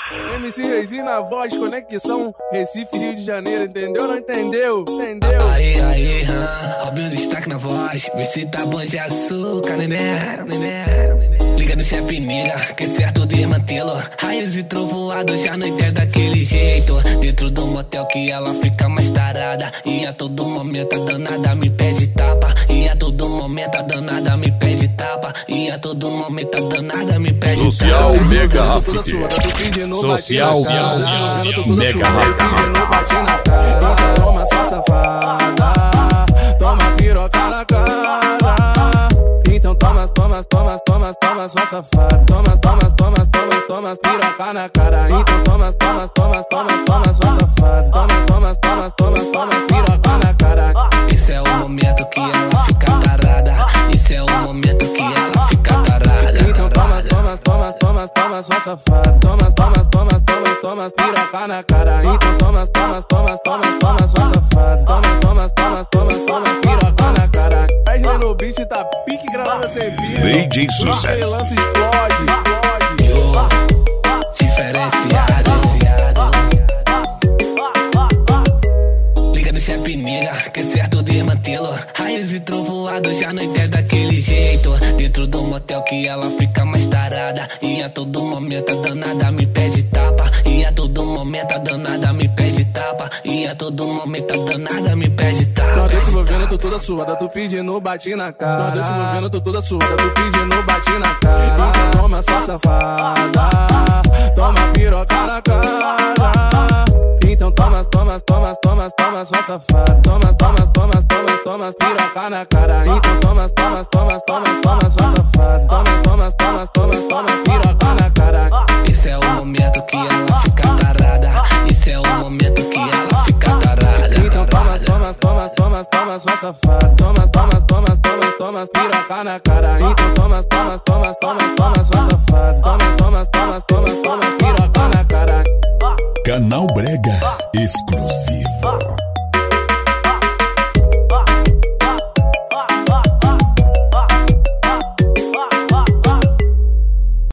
MC Reizinho na voz, conexão Recife, Rio de Janeiro, entendeu? Não entendeu? Entendeu? Aí, Robinho destaque na voz. Vê se tá bom de açúcar, neném. Liga no chefe nega, que é certo de mantê-lo. Raios e trovoado, já não entendo daquele jeito. Dentro do motel que ela fica mais tarada. E a todo momento a danada me pede tapa. E a todo momento a danada me pede tapa. E a todo momento a danada me pede tapa. Social Mega Rafik. Social Mega Rafik. Toma só safada, toma piroca na cara. Então toma só safada. Toma piroca na cara. Então toma só safada. Toma piroca na cara. Esse é o momento que ela fica tarada. Esse é o momento que ela fica tarada. Então toma só safada. Toma piroca na cara. Então toma só safada. Toma piroca na cara. Aí no beat tá pique gravada sem fio. DJ Sucesso. Lance explode. Diferenciado. Liga no chefe nega, que é certo de mantê-lo. Raios e trovoado, já não entendo daquele jeito. Dentro do motel que ela fica mais tarada. E a todo momento a danada me pede tapa. E a todo momento a danada me pede tapa. E a todo momento a danada me pede tapa. Nós desce envolvendo, tu toda suada, tu pedindo, bate na cara. Nós desce envolvendo, tu toda suada, tu pedindo, bate na cara. Então toma só safada, toma piroca na cara. Então toma só safada. Toma piroca na cara. Então toma só safada. Toma piroca na cara. Esse é o momento que ela fica tarada. Esse é o momento que ela fica tarada. Então toma só safada. Toma piroca na cara. Então toma só safada. Toma